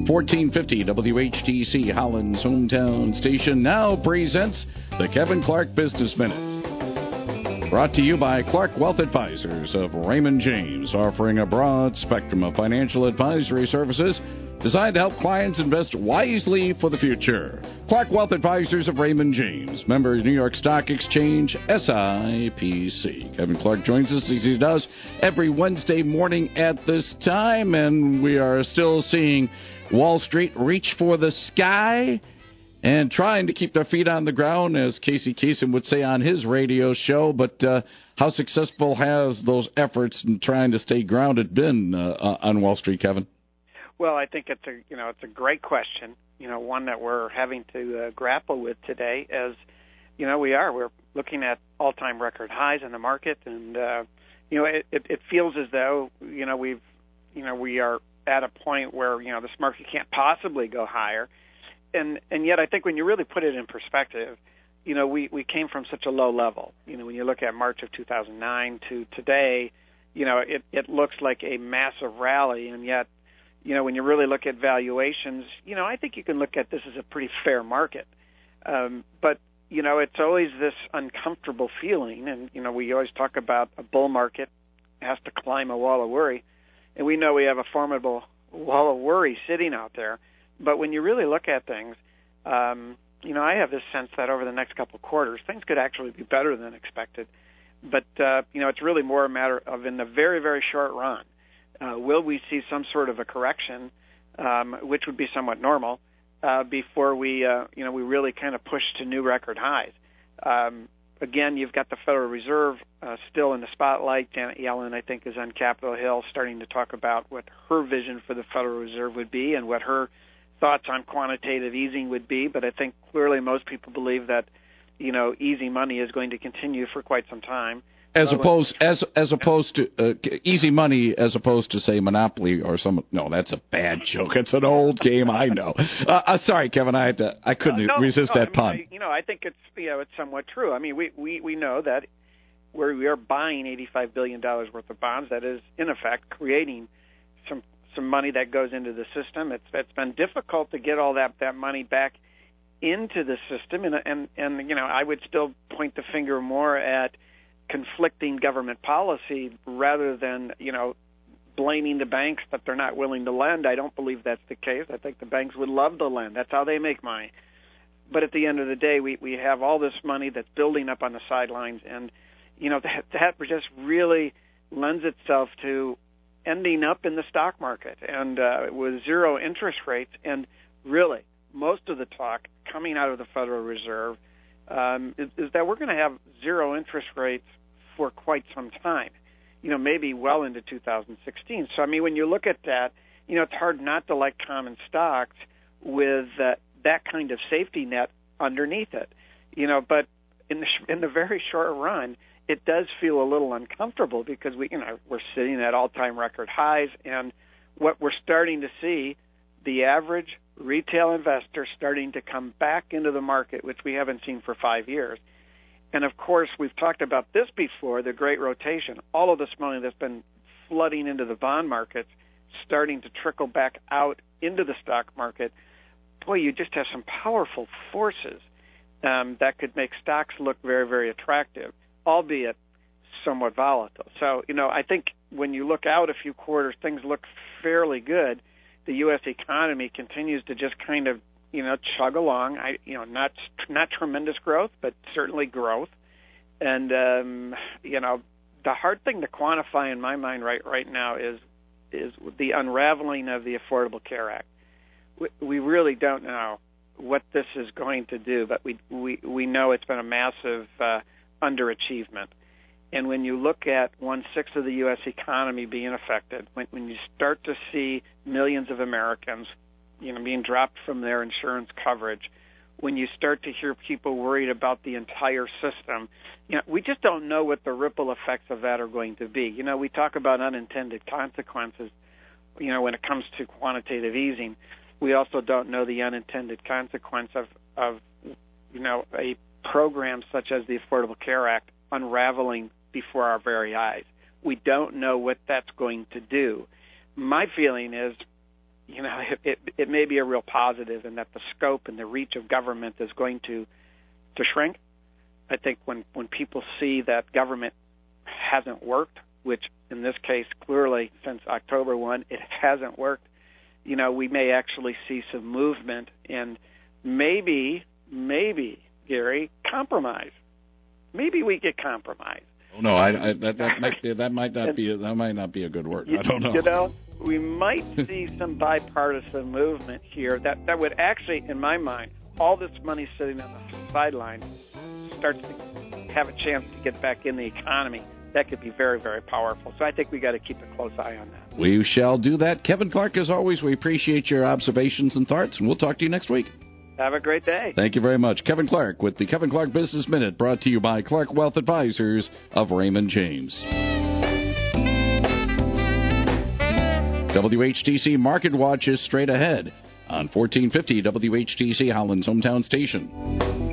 1450 WHTC Holland's hometown station now presents the Kevin Clark Business Minute. Brought to you by Clark Wealth Advisors of Raymond James, offering a broad spectrum of financial advisory services designed to help clients invest wisely for the future. Clark Wealth Advisors of Raymond James, members New York Stock Exchange, SIPC. Kevin Clark joins us as he does every Wednesday morning at this time, and we are still seeing Wall Street reach for the sky and trying to keep their feet on the ground, as Casey Kasem would say on his radio show. But how successful has those efforts in trying to stay grounded been on Wall Street, Kevin? Well, I think it's a great question. One that we're having to grapple with today, as we're looking at all-time record highs in the market, and it feels as though we are at a point where this market can't possibly go higher, and yet I think when you really put it in perspective, we came from such a low level. When you look at March of 2009 to today, it looks like a massive rally, and yet when you really look at valuations, I think you can look at this as a pretty fair market. But it's always this uncomfortable feeling, and we always talk about a bull market has to climb a wall of worry, and we know we have a formidable wall of worry sitting out there. But when you really look at things, I have this sense that over the next couple of quarters, things could actually be better than expected. But, it's really more a matter of in the very, very short run, will we see some sort of a correction, which would be somewhat normal, before we really kind of push to new record highs? Again, you've got the Federal Reserve still in the spotlight. Janet Yellen, I think, is on Capitol Hill starting to talk about what her vision for the Federal Reserve would be and what her thoughts on quantitative easing would be. But I think clearly most people believe that, easy money is going to continue for quite some time. As opposed to easy money, as opposed to, say, Monopoly or some. No, that's a bad joke. It's an old game, I know. Sorry, Kevin, I couldn't resist that pun. I think it's somewhat true. I mean, we know that we are buying $85 billion worth of bonds. That is, in effect, creating some money that goes into the system. It's been difficult to get all that money back into the system, and I would still point the finger more at conflicting government policy rather than, blaming the banks that they're not willing to lend. I don't believe that's the case. I think the banks would love to lend. That's how they make money. But at the end of the day, we have all this money that's building up on the sidelines, and, that just really lends itself to ending up in the stock market and with zero interest rates. And really, most of the talk coming out of the Federal Reserve is that we're going to have zero interest rates for quite some time, maybe well into 2016. So, when you look at that, it's hard not to like common stocks with that kind of safety net underneath it, but in the very short run, it does feel a little uncomfortable because we're sitting at all-time record highs, and what we're starting to see, the average retail investor starting to come back into the market, which we haven't seen for 5 years. And, of course, we've talked about this before, the great rotation. All of this money that's been flooding into the bond markets starting to trickle back out into the stock market. Boy, you just have some powerful forces that could make stocks look very, very attractive, albeit somewhat volatile. So, I think when you look out a few quarters, things look fairly good. The U.S. economy continues to just kind of chug along. Not tremendous growth, but certainly growth. And the hard thing to quantify in my mind right now is the unraveling of the Affordable Care Act. We really don't know what this is going to do, but we know it's been a massive underachievement. And when you look at 1/6 of the U.S. economy being affected, when you start to see millions of Americans being dropped from their insurance coverage, when you start to hear people worried about the entire system, we just don't know what the ripple effects of that are going to be. We talk about unintended consequences, when it comes to quantitative easing. We also don't know the unintended consequence of a program such as the Affordable Care Act unraveling before our very eyes. We don't know what that's going to do. My feeling is it may be a real positive, and that the scope and the reach of government is going to shrink. I think when people see that government hasn't worked, which in this case clearly since October 1 it hasn't worked, we may actually see some movement and maybe Gary, compromise. Maybe we get compromised. Oh no, that might not be a good word. I don't know. We might see some bipartisan movement here that would actually, in my mind, all this money sitting on the sideline starts to have a chance to get back in the economy. That could be very, very powerful. So I think we got to keep a close eye on that. We shall do that. Kevin Clark, as always, we appreciate your observations and thoughts, and we'll talk to you next week. Have a great day. Thank you very much. Kevin Clark with the Kevin Clark Business Minute, brought to you by Clark Wealth Advisors of Raymond James. WHTC Market Watch is straight ahead on 1450 WHTC, Holland's hometown station.